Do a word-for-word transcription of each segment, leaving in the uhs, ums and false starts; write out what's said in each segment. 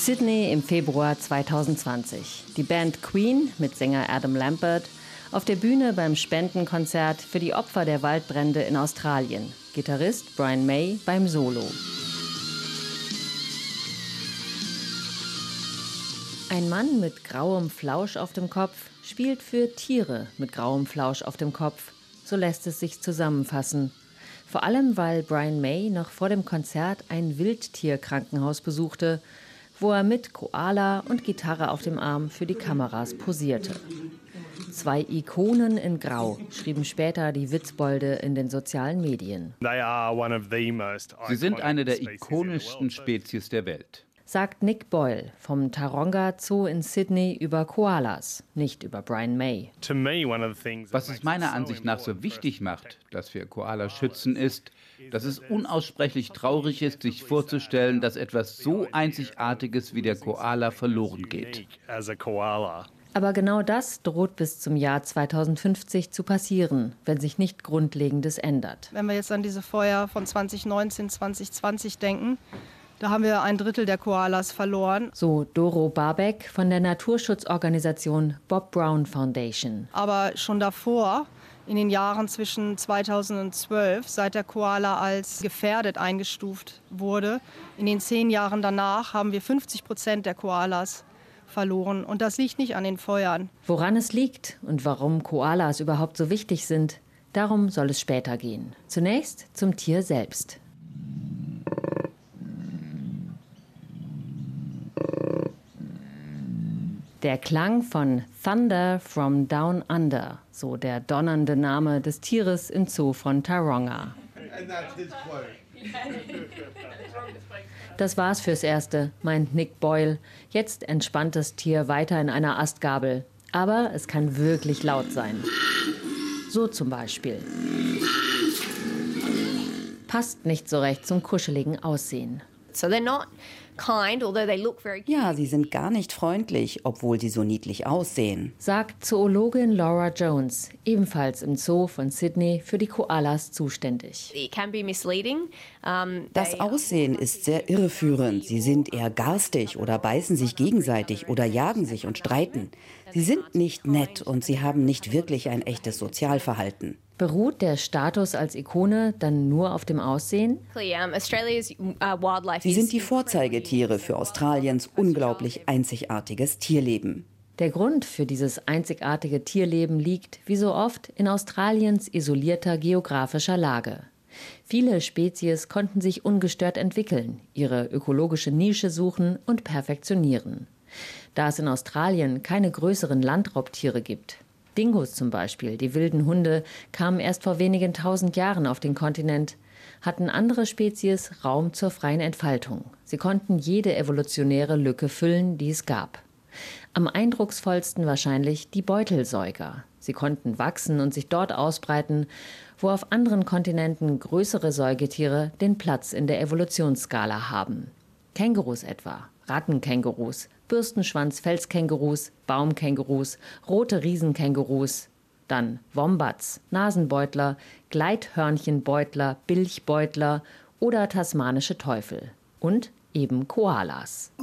Sydney im Februar zweitausendzwanzig. Die Band Queen mit Sänger Adam Lambert auf der Bühne beim Spendenkonzert für die Opfer der Waldbrände in Australien. Gitarrist Brian May beim Solo. Ein Mann mit grauem Flausch auf dem Kopf spielt für Tiere mit grauem Flausch auf dem Kopf. So lässt es sich zusammenfassen. Vor allem, weil Brian May noch vor dem Konzert ein Wildtierkrankenhaus besuchte, wo er mit Koala und Gitarre auf dem Arm für die Kameras posierte. Zwei Ikonen in Grau, schrieben später die Witzbolde in den sozialen Medien. Sie sind eine der ikonischsten Spezies der Welt, sagt Nick Boyle vom Taronga Zoo in Sydney über Koalas, nicht über Brian May. Was es meiner Ansicht nach so wichtig macht, dass wir Koalas schützen, ist, dass es unaussprechlich traurig ist, sich vorzustellen, dass etwas so Einzigartiges wie der Koala verloren geht. Aber genau das droht bis zum Jahr zweitausendfünfzig zu passieren, wenn sich nicht Grundlegendes ändert. Wenn wir jetzt an diese Feuer von zwanzig neunzehn, zwanzig zwanzig denken, da haben wir ein Drittel der Koalas verloren. So Doro Barbeck von der Naturschutzorganisation Bob Brown Foundation. Aber schon davor, in den Jahren zwischen zweitausend und zwölf, seit der Koala als gefährdet eingestuft wurde, in den zehn Jahren danach haben wir fünfzig Prozent der Koalas verloren. Und das liegt nicht an den Feuern. Woran es liegt und warum Koalas überhaupt so wichtig sind, darum soll es später gehen. Zunächst zum Tier selbst. Der Klang von Thunder from Down Under, so der donnernde Name des Tieres im Zoo von Taronga. Das war's fürs Erste, meint Nick Boyle. Jetzt entspannt das Tier weiter in einer Astgabel. Aber es kann wirklich laut sein. So zum Beispiel. Passt nicht so recht zum kuscheligen Aussehen. So they're not kind, although they look very cute. Ja, sie sind gar nicht freundlich, obwohl sie so niedlich aussehen, sagt Zoologin Laura Jones, ebenfalls im Zoo von Sydney für die Koalas zuständig. It can be misleading. Um, Das Aussehen ist sehr irreführend. Sie sind eher garstig oder beißen sich gegenseitig oder jagen sich und streiten. Sie sind nicht nett und sie haben nicht wirklich ein echtes Sozialverhalten. Beruht der Status als Ikone dann nur auf dem Aussehen? Sie sind die Vorzeigetiere für Australiens unglaublich einzigartiges Tierleben. Der Grund für dieses einzigartige Tierleben liegt, wie so oft, in Australiens isolierter geografischer Lage. Viele Spezies konnten sich ungestört entwickeln, ihre ökologische Nische suchen und perfektionieren. Da es in Australien keine größeren Landraubtiere gibt, Dingos zum Beispiel, die wilden Hunde, kamen erst vor wenigen tausend Jahren auf den Kontinent, hatten andere Spezies Raum zur freien Entfaltung. Sie konnten jede evolutionäre Lücke füllen, die es gab. Am eindrucksvollsten wahrscheinlich die Beutelsäuger. Sie konnten wachsen und sich dort ausbreiten, wo auf anderen Kontinenten größere Säugetiere den Platz in der Evolutionsskala haben. Kängurus etwa, Rattenkängurus, Bürstenschwanz-Felskängurus, Baumkängurus, rote Riesenkängurus, dann Wombats, Nasenbeutler, Gleithörnchenbeutler, Bilchbeutler oder tasmanische Teufel und eben Koalas.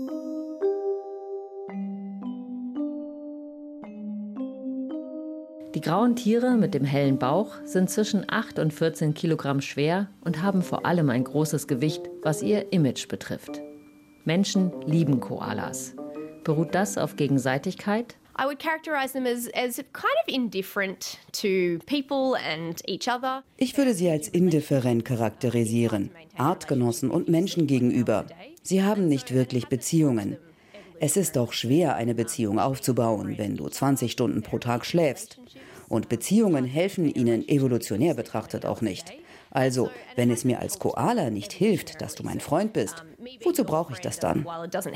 Die grauen Tiere mit dem hellen Bauch sind zwischen acht und vierzehn Kilogramm schwer und haben vor allem ein großes Gewicht, was ihr Image betrifft. Menschen lieben Koalas. Beruht das auf Gegenseitigkeit? I would characterize them as, as kind of indifferent to people and each other. Ich würde sie als indifferent charakterisieren, Artgenossen und Menschen gegenüber. Sie haben nicht wirklich Beziehungen. Es ist auch schwer, eine Beziehung aufzubauen, wenn du zwanzig Stunden pro Tag schläfst. Und Beziehungen helfen ihnen evolutionär betrachtet auch nicht. Also, wenn es mir als Koala nicht hilft, dass du mein Freund bist, wozu brauche ich das dann?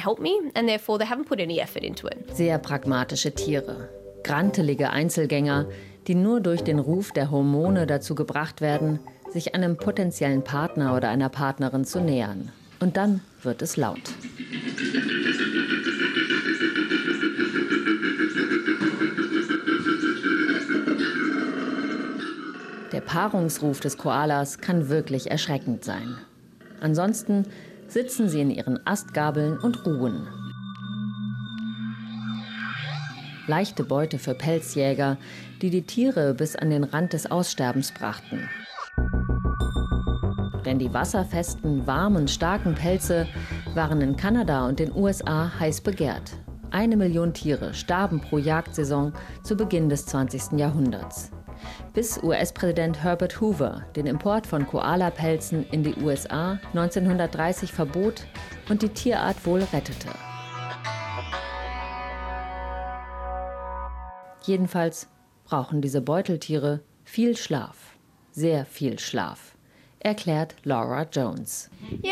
Sehr pragmatische Tiere. Grantelige Einzelgänger, die nur durch den Ruf der Hormone dazu gebracht werden, sich einem potenziellen Partner oder einer Partnerin zu nähern. Und dann wird es laut. Der Paarungsruf des Koalas kann wirklich erschreckend sein. Ansonsten sitzen sie in ihren Astgabeln und ruhen. Leichte Beute für Pelzjäger, die die Tiere bis an den Rand des Aussterbens brachten. Denn die wasserfesten, warmen, starken Pelze waren in Kanada und den U S A heiß begehrt. Eine Million Tiere starben pro Jagdsaison zu Beginn des zwanzigsten Jahrhunderts. Bis U S-Präsident Herbert Hoover den Import von Koalapelzen in die U S A neunzehnhundertdreißig verbot und die Tierart wohl rettete. Jedenfalls brauchen diese Beuteltiere viel Schlaf, sehr viel Schlaf, erklärt Laura Jones.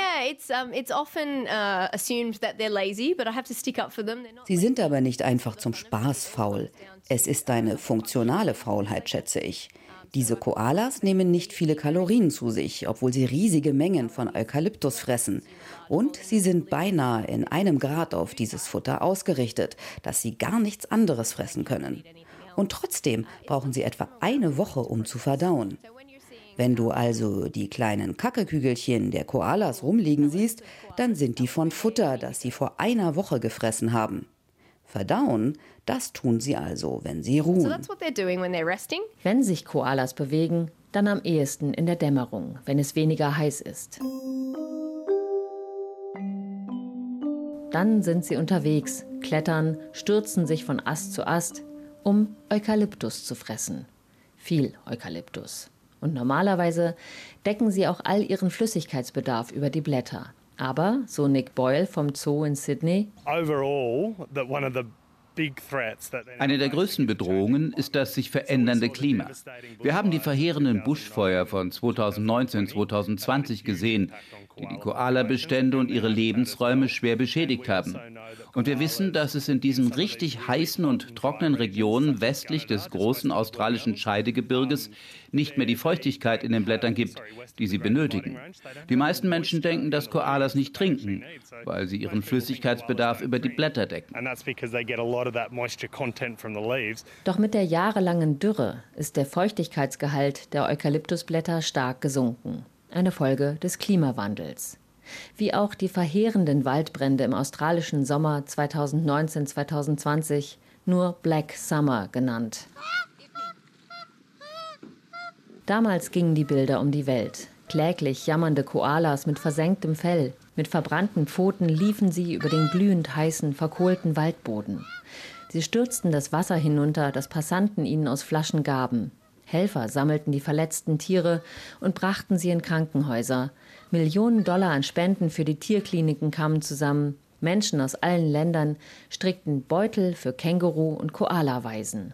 Sie sind aber nicht einfach zum Spaß faul. Es ist eine funktionale Faulheit, schätze ich. Diese Koalas nehmen nicht viele Kalorien zu sich, obwohl sie riesige Mengen von Eukalyptus fressen. Und sie sind beinahe in einem Grad auf dieses Futter ausgerichtet, dass sie gar nichts anderes fressen können. Und trotzdem brauchen sie etwa eine Woche, um zu verdauen. Wenn du also die kleinen Kackekügelchen der Koalas rumliegen siehst, dann sind die von Futter, das sie vor einer Woche gefressen haben. Verdauen, das tun sie also, wenn sie ruhen. Wenn sich Koalas bewegen, dann am ehesten in der Dämmerung, wenn es weniger heiß ist. Dann sind sie unterwegs, klettern, stürzen sich von Ast zu Ast, um Eukalyptus zu fressen. Viel Eukalyptus. Und normalerweise decken sie auch all ihren Flüssigkeitsbedarf über die Blätter. Aber, so Nick Boyle vom Zoo in Sydney, eine der größten Bedrohungen ist das sich verändernde Klima. Wir haben die verheerenden Buschfeuer von zweitausendneunzehn zweitausendzwanzig gesehen, die die Koalabestände und ihre Lebensräume schwer beschädigt haben. Und wir wissen, dass es in diesen richtig heißen und trockenen Regionen westlich des großen australischen Scheidegebirges nicht mehr die Feuchtigkeit in den Blättern gibt, die sie benötigen. Die meisten Menschen denken, dass Koalas nicht trinken, weil sie ihren Flüssigkeitsbedarf über die Blätter decken. Doch mit der jahrelangen Dürre ist der Feuchtigkeitsgehalt der Eukalyptusblätter stark gesunken. Eine Folge des Klimawandels. Wie auch die verheerenden Waldbrände im australischen Sommer zweitausendneunzehn zweitausendzwanzig, nur Black Summer genannt. Damals gingen die Bilder um die Welt. Kläglich jammernde Koalas mit versenktem Fell, mit verbrannten Pfoten liefen sie über den glühend heißen, verkohlten Waldboden. Sie stürzten das Wasser hinunter, das Passanten ihnen aus Flaschen gaben. Helfer sammelten die verletzten Tiere und brachten sie in Krankenhäuser. Millionen Dollar an Spenden für die Tierkliniken kamen zusammen. Menschen aus allen Ländern strickten Beutel für Känguru- und Koalawaisen.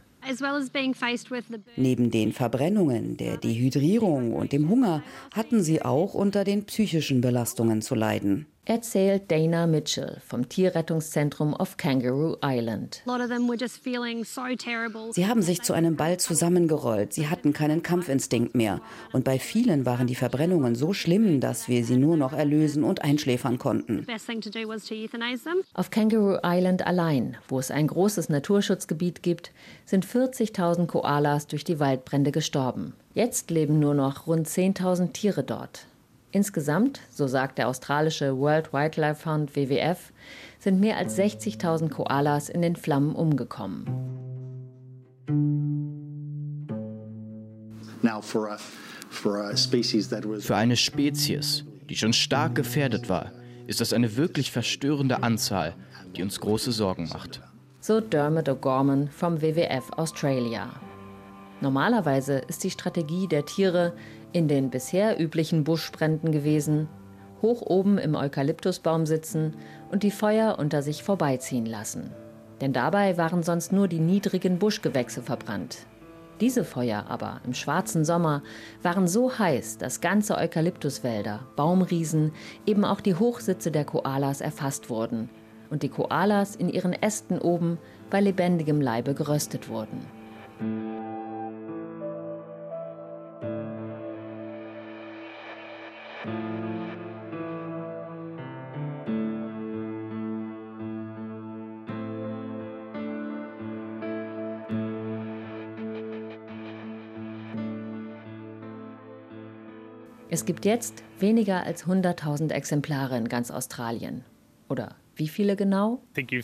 Neben den Verbrennungen, der Dehydrierung und dem Hunger hatten sie auch unter den psychischen Belastungen zu leiden. Erzählt Dana Mitchell vom Tierrettungszentrum auf Kangaroo Island. Sie haben sich zu einem Ball zusammengerollt, sie hatten keinen Kampfinstinkt mehr. Und bei vielen waren die Verbrennungen so schlimm, dass wir sie nur noch erlösen und einschläfern konnten. Auf Kangaroo Island allein, wo es ein großes Naturschutzgebiet gibt, sind vierzigtausend Koalas durch die Waldbrände gestorben. Jetzt leben nur noch rund zehntausend Tiere dort. Insgesamt, so sagt der australische World Wildlife Fund W W F, sind mehr als sechzigtausend Koalas in den Flammen umgekommen. Für eine Spezies, die schon stark gefährdet war, ist das eine wirklich verstörende Anzahl, die uns große Sorgen macht. So Dermot O'Gorman vom W W F Australia. Normalerweise ist die Strategie der Tiere in den bisher üblichen Buschbränden gewesen, hoch oben im Eukalyptusbaum sitzen und die Feuer unter sich vorbeiziehen lassen. Denn dabei waren sonst nur die niedrigen Buschgewächse verbrannt. Diese Feuer aber im schwarzen Sommer waren so heiß, dass ganze Eukalyptuswälder, Baumriesen, eben auch die Hochsitze der Koalas erfasst wurden und die Koalas in ihren Ästen oben bei lebendigem Leibe geröstet wurden. Es gibt jetzt weniger als hunderttausend Exemplare in ganz Australien. Oder wie viele genau?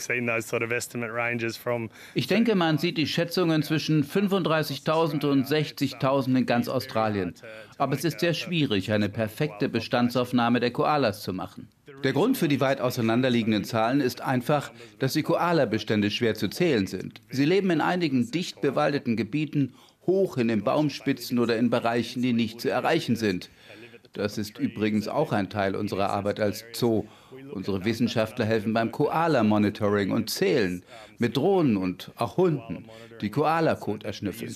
Ich denke, man sieht die Schätzungen zwischen fünfunddreißigtausend und sechzigtausend in ganz Australien. Aber es ist sehr schwierig, eine perfekte Bestandsaufnahme der Koalas zu machen. Der Grund für die weit auseinanderliegenden Zahlen ist einfach, dass die Koalabestände schwer zu zählen sind. Sie leben in einigen dicht bewaldeten Gebieten, hoch in den Baumspitzen oder in Bereichen, die nicht zu erreichen sind. Das ist übrigens auch ein Teil unserer Arbeit als Zoo. Unsere Wissenschaftler helfen beim Koala-Monitoring und Zählen mit Drohnen und auch Hunden, die Koala-Kot erschnüffeln.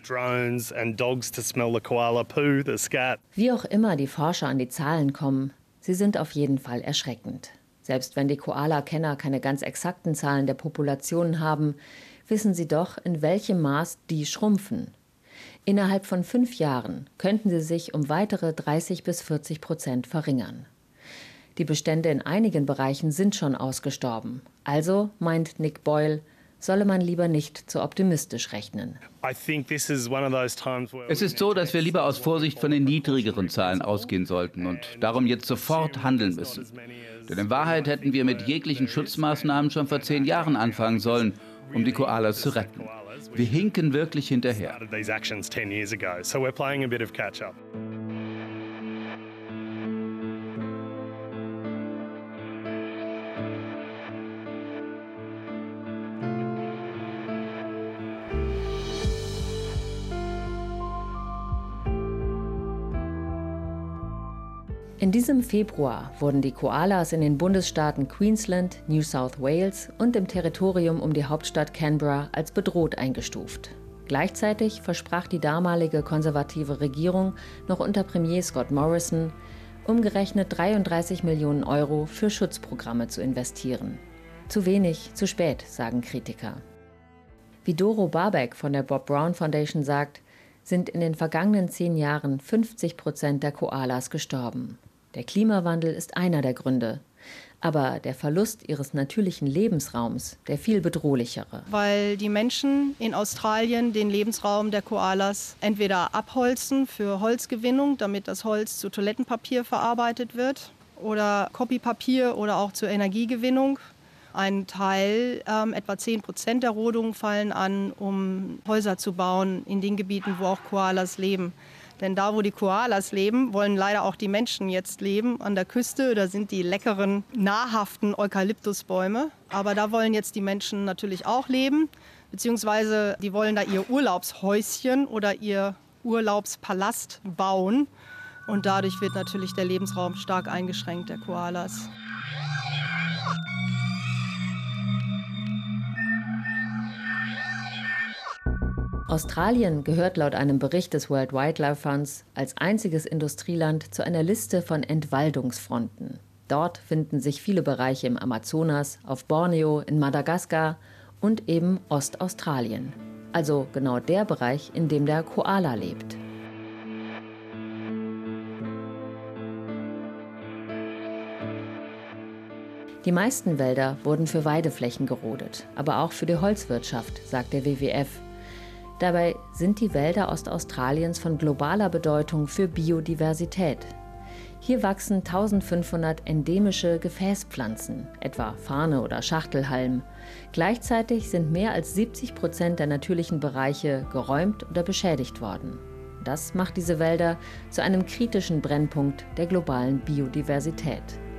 Wie auch immer die Forscher an die Zahlen kommen, sie sind auf jeden Fall erschreckend. Selbst wenn die Koala-Kenner keine ganz exakten Zahlen der Populationen haben, wissen sie doch, in welchem Maß die schrumpfen. Innerhalb von fünf Jahren könnten sie sich um weitere dreißig bis vierzig Prozent verringern. Die Bestände in einigen Bereichen sind schon ausgestorben. Also, meint Nick Boyle, solle man lieber nicht zu optimistisch rechnen. Es ist so, dass wir lieber aus Vorsicht von den niedrigeren Zahlen ausgehen sollten und darum jetzt sofort handeln müssen. Denn in Wahrheit hätten wir mit jeglichen Schutzmaßnahmen schon vor zehn Jahren anfangen sollen, um die Koalas zu retten. Wir hinken wirklich hinterher. In diesem Februar wurden die Koalas in den Bundesstaaten Queensland, New South Wales und im Territorium um die Hauptstadt Canberra als bedroht eingestuft. Gleichzeitig versprach die damalige konservative Regierung noch unter Premier Scott Morrison, umgerechnet dreiunddreißig Millionen Euro für Schutzprogramme zu investieren. Zu wenig, zu spät, sagen Kritiker. Wie Doro Barbeck von der Bob Brown Foundation sagt, sind in den vergangenen zehn Jahren fünfzig Prozent der Koalas gestorben. Der Klimawandel ist einer der Gründe, aber der Verlust ihres natürlichen Lebensraums der viel bedrohlichere. Weil die Menschen in Australien den Lebensraum der Koalas entweder abholzen für Holzgewinnung, damit das Holz zu Toilettenpapier verarbeitet wird, oder Kopiepapier oder auch zur Energiegewinnung. Ein Teil, ähm, etwa zehn Prozent der Rodungen fallen an, um Häuser zu bauen in den Gebieten, wo auch Koalas leben. Denn da, wo die Koalas leben, wollen leider auch die Menschen jetzt leben. An der Küste, da sind die leckeren, nahrhaften Eukalyptusbäume. Aber da wollen jetzt die Menschen natürlich auch leben. Beziehungsweise die wollen da ihr Urlaubshäuschen oder ihr Urlaubspalast bauen. Und dadurch wird natürlich der Lebensraum stark eingeschränkt der Koalas. Australien gehört laut einem Bericht des World Wildlife Funds als einziges Industrieland zu einer Liste von Entwaldungsfronten. Dort finden sich viele Bereiche im Amazonas, auf Borneo, in Madagaskar und eben Ostaustralien. Also genau der Bereich, in dem der Koala lebt. Die meisten Wälder wurden für Weideflächen gerodet, aber auch für die Holzwirtschaft, sagt der W W F. Dabei sind die Wälder Ostaustraliens von globaler Bedeutung für Biodiversität. Hier wachsen eintausendfünfhundert endemische Gefäßpflanzen, etwa Farne oder Schachtelhalm. Gleichzeitig sind mehr als siebzig Prozent der natürlichen Bereiche geräumt oder beschädigt worden. Das macht diese Wälder zu einem kritischen Brennpunkt der globalen Biodiversität.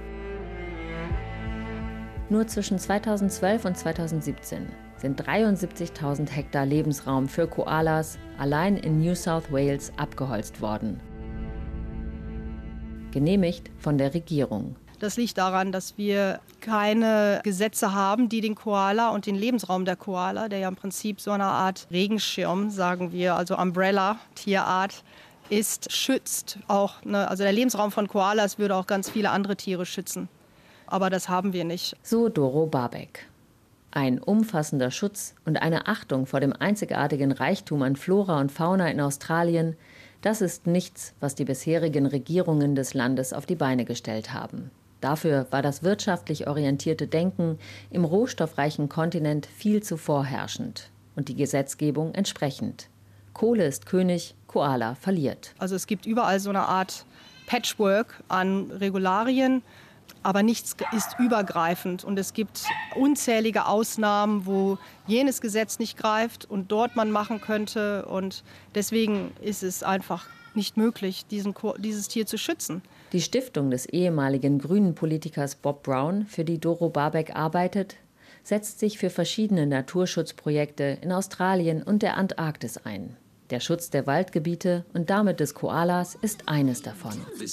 Nur zwischen zweitausendzwölf und zweitausendsiebzehn sind dreiundsiebzigtausend Hektar Lebensraum für Koalas allein in New South Wales abgeholzt worden. Genehmigt von der Regierung. Das liegt daran, dass wir keine Gesetze haben, die den Koala und den Lebensraum der Koala, der ja im Prinzip so eine Art Regenschirm, sagen wir, also Umbrella, Tierart, ist, schützt. Auch, ne, also der Lebensraum von Koalas würde auch ganz viele andere Tiere schützen. Aber das haben wir nicht. So Doro Barbeck. Ein umfassender Schutz und eine Achtung vor dem einzigartigen Reichtum an Flora und Fauna in Australien, das ist nichts, was die bisherigen Regierungen des Landes auf die Beine gestellt haben. Dafür war das wirtschaftlich orientierte Denken im rohstoffreichen Kontinent viel zu vorherrschend und die Gesetzgebung entsprechend. Kohle ist König, Koala verliert. Also es gibt überall so eine Art Patchwork an Regularien, aber nichts ist übergreifend. Und es gibt unzählige Ausnahmen, wo jenes Gesetz nicht greift und dort man machen könnte. Und deswegen ist es einfach nicht möglich, diesen, dieses Tier zu schützen. Die Stiftung des ehemaligen grünen Politikers Bob Brown, für die Doro Babek arbeitet, setzt sich für verschiedene Naturschutzprojekte in Australien und der Antarktis ein. Der Schutz der Waldgebiete und damit des Koalas ist eines davon.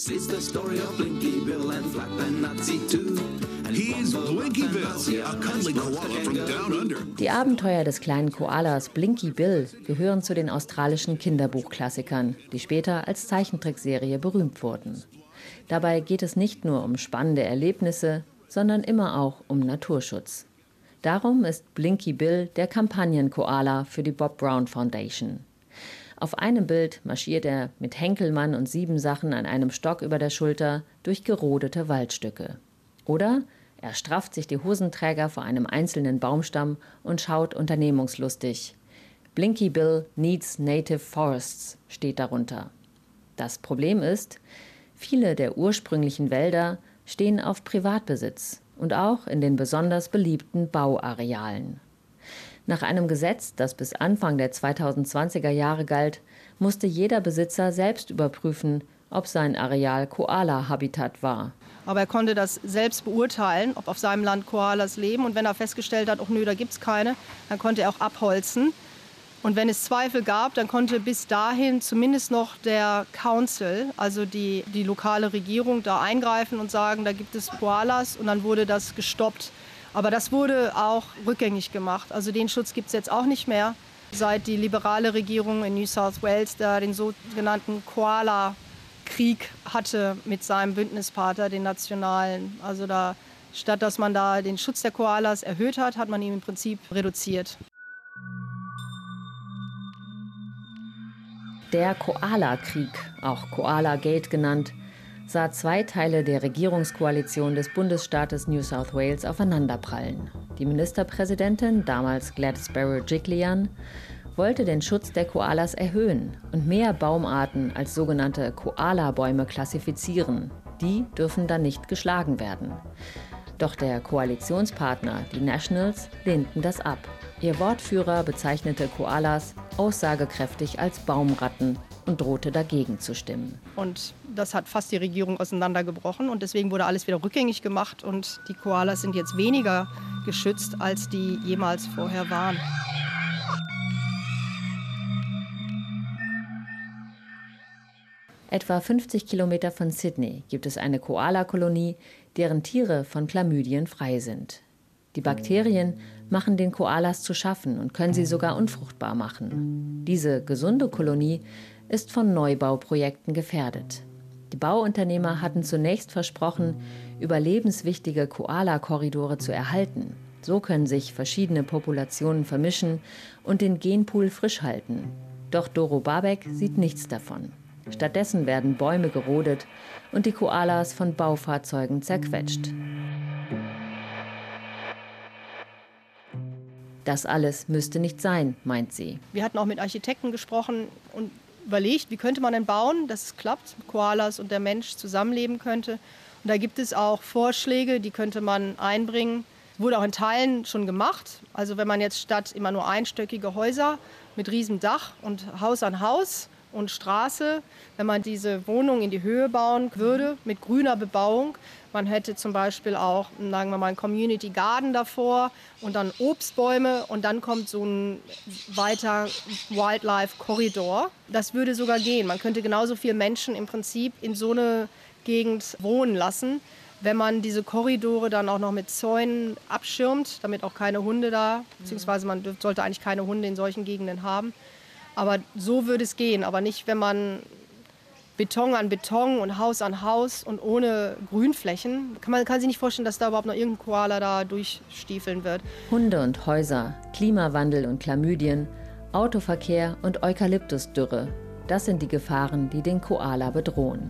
Die Abenteuer des kleinen Koalas Blinky Bill gehören zu den australischen Kinderbuchklassikern, die später als Zeichentrickserie berühmt wurden. Dabei geht es nicht nur um spannende Erlebnisse, sondern immer auch um Naturschutz. Darum ist Blinky Bill der Kampagnen-Koala für die Bob Brown Foundation. Auf einem Bild marschiert er mit Henkelmann und Siebensachen an einem Stock über der Schulter durch gerodete Waldstücke. Oder er strafft sich die Hosenträger vor einem einzelnen Baumstamm und schaut unternehmungslustig. Blinky Bill needs native forests steht darunter. Das Problem ist, viele der ursprünglichen Wälder stehen auf Privatbesitz und auch in den besonders beliebten Bauarealen. Nach einem Gesetz, das bis Anfang der zweitausendzwanziger Jahre galt, musste jeder Besitzer selbst überprüfen, ob sein Areal Koala-Habitat war. Aber er konnte das selbst beurteilen, ob auf seinem Land Koalas leben. Und wenn er festgestellt hat, oh nö, da gibt es keine, dann konnte er auch abholzen. Und wenn es Zweifel gab, dann konnte bis dahin zumindest noch der Council, also die, die lokale Regierung, da eingreifen und sagen, da gibt es Koalas, und dann wurde das gestoppt. Aber das wurde auch rückgängig gemacht. Also den Schutz gibt es jetzt auch nicht mehr, seit die liberale Regierung in New South Wales da den sogenannten Koala-Krieg hatte mit seinem Bündnispartner, den Nationalen. Also da, statt dass man da den Schutz der Koalas erhöht hat, hat man ihn im Prinzip reduziert. Der Koala-Krieg, auch Koala-Gate genannt, sah zwei Teile der Regierungskoalition des Bundesstaates New South Wales aufeinanderprallen. Die Ministerpräsidentin, damals Gladys Berejiklian, wollte den Schutz der Koalas erhöhen und mehr Baumarten als sogenannte Koala-Bäume klassifizieren. Die dürfen dann nicht geschlagen werden. Doch der Koalitionspartner, die Nationals, lehnten das ab. Ihr Wortführer bezeichnete Koalas aussagekräftig als Baumratten und drohte dagegen zu stimmen. Und das hat fast die Regierung auseinandergebrochen und deswegen wurde alles wieder rückgängig gemacht und die Koalas sind jetzt weniger geschützt, als die jemals vorher waren. Etwa fünfzig Kilometer von Sydney gibt es eine Koala-Kolonie, deren Tiere von Chlamydien frei sind. Die Bakterien machen den Koalas zu schaffen und können sie sogar unfruchtbar machen. Diese gesunde Kolonie ist von Neubauprojekten gefährdet. Die Bauunternehmer hatten zunächst versprochen, überlebenswichtige Koala-Korridore zu erhalten. So können sich verschiedene Populationen vermischen und den Genpool frisch halten. Doch Doro Babek sieht nichts davon. Stattdessen werden Bäume gerodet und die Koalas von Baufahrzeugen zerquetscht. Das alles müsste nicht sein, meint sie. Wir hatten auch mit Architekten gesprochen und überlegt, wie könnte man denn bauen, dass es klappt, Koalas und der Mensch zusammenleben könnte. Und da gibt es auch Vorschläge, die könnte man einbringen. Wurde auch in Teilen schon gemacht. Also wenn man jetzt statt immer nur einstöckige Häuser mit riesem Dach und Haus an Haus und Straße, wenn man diese Wohnung in die Höhe bauen würde mit grüner Bebauung. Man hätte zum Beispiel auch, sagen wir mal, einen Community Garden davor und dann Obstbäume und dann kommt so ein weiter Wildlife-Korridor. Das würde sogar gehen. Man könnte genauso viele Menschen im Prinzip in so eine Gegend wohnen lassen, wenn man diese Korridore dann auch noch mit Zäunen abschirmt, damit auch keine Hunde da, beziehungsweise man dürfte, sollte eigentlich keine Hunde in solchen Gegenden haben. Aber so würde es gehen, aber nicht, wenn man Beton an Beton und Haus an Haus und ohne Grünflächen. Kann man kann sich nicht vorstellen, dass da überhaupt noch irgendein Koala da durchstiefeln wird. Hunde und Häuser, Klimawandel und Chlamydien, Autoverkehr und Eukalyptusdürre. Das sind die Gefahren, die den Koala bedrohen.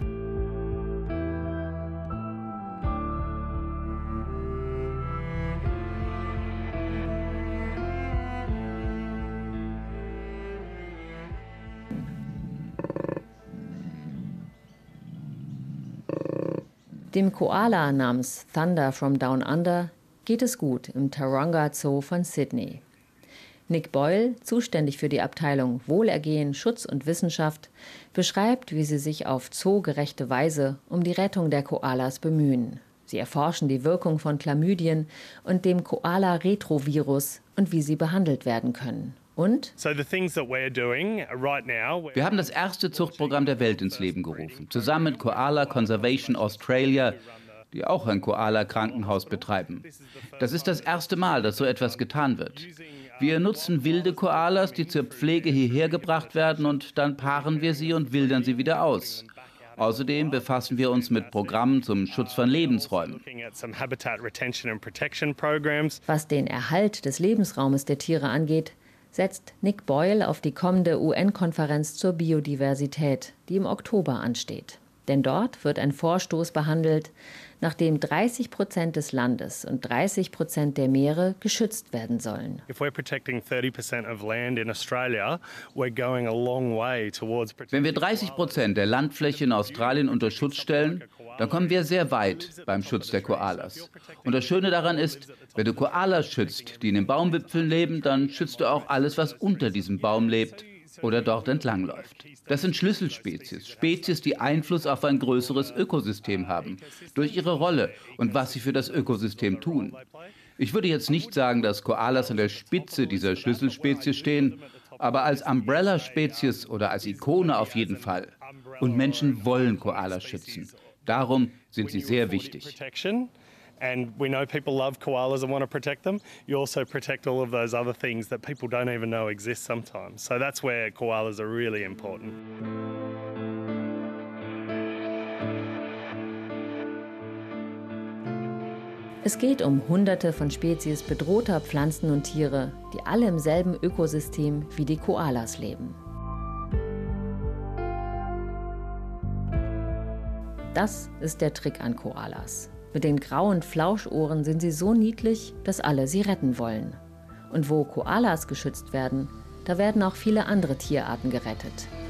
Dem Koala namens Thunder from Down Under geht es gut im Taronga Zoo von Sydney. Nick Boyle, zuständig für die Abteilung Wohlergehen, Schutz und Wissenschaft, beschreibt, wie sie sich auf zoogerechte Weise um die Rettung der Koalas bemühen. Sie erforschen die Wirkung von Chlamydien und dem Koala-Retrovirus und wie sie behandelt werden können. Und? Wir haben das erste Zuchtprogramm der Welt ins Leben gerufen, zusammen mit Koala Conservation Australia, die auch ein Koala-Krankenhaus betreiben. Das ist das erste Mal, dass so etwas getan wird. Wir nutzen wilde Koalas, die zur Pflege hierher gebracht werden, und dann paaren wir sie und wildern sie wieder aus. Außerdem befassen wir uns mit Programmen zum Schutz von Lebensräumen. Was den Erhalt des Lebensraumes der Tiere angeht, setzt Nick Boyle auf die kommende U N-Konferenz zur Biodiversität, die im Oktober ansteht. Denn dort wird ein Vorstoß behandelt, nach dem dreißig Prozent des Landes und dreißig Prozent der Meere geschützt werden sollen. Wenn wir dreißig Prozent der Landfläche in Australien unter Schutz stellen, dann kommen wir sehr weit beim Schutz der Koalas. Und das Schöne daran ist, wenn du Koalas schützt, die in den Baumwipfeln leben, dann schützt du auch alles, was unter diesem Baum lebt oder dort entlangläuft. Das sind Schlüsselspezies, Spezies, die Einfluss auf ein größeres Ökosystem haben, durch ihre Rolle und was sie für das Ökosystem tun. Ich würde jetzt nicht sagen, dass Koalas an der Spitze dieser Schlüsselspezies stehen, aber als Umbrella-Spezies oder als Ikone auf jeden Fall. Und Menschen wollen Koalas schützen. Darum sind sie sehr wichtig. And we know people love koalas and want to protect them. You also protect all of those other things that people don't even know exist sometimes. So that's where koalas are really important. Es geht um Hunderte von Spezies bedrohter Pflanzen und Tiere, die alle im selben Ökosystem wie die Koalas leben. Das ist der Trick an Koalas. Mit den grauen Flauschohren sind sie so niedlich, dass alle sie retten wollen. Und wo Koalas geschützt werden, da werden auch viele andere Tierarten gerettet.